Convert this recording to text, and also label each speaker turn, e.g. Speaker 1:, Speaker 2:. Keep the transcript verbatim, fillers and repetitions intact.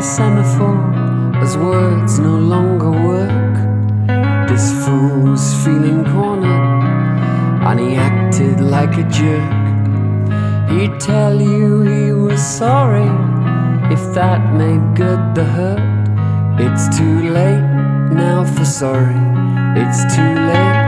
Speaker 1: semaphore as words no longer work. This fool's feeling cornered, and he acted like a jerk. He'd tell you he was sorry if that made good the hurt. It's too late now for sorry, it's too late.